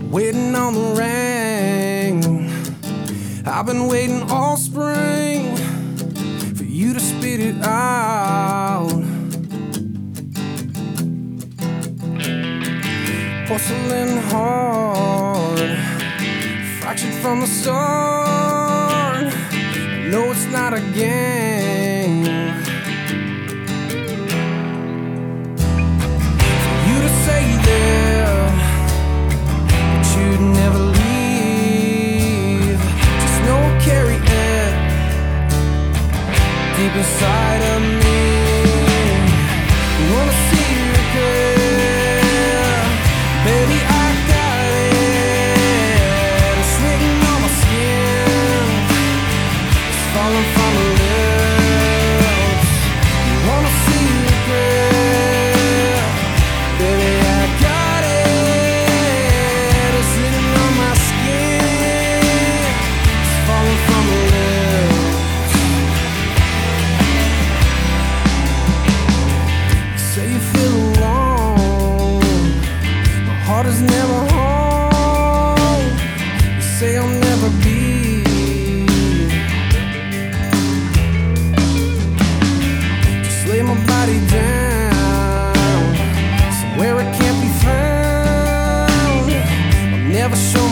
waiting on the rain. I've been waiting all spring for you to spit it out. Porcelain heart, fractured from the start. No, it's not a game. For you to say there that you'd never leave, just know I'll carry it deep inside of me. Wanna see you again, baby, I got it. It's written on my skin, it's falling from the lips. Wanna see you again, baby, I got it. It's written on my skin, it's falling from the lips. You say you feel alone, my heart is never home. You say I'll never be. Just lay my body down somewhere it can't be found. I'll never show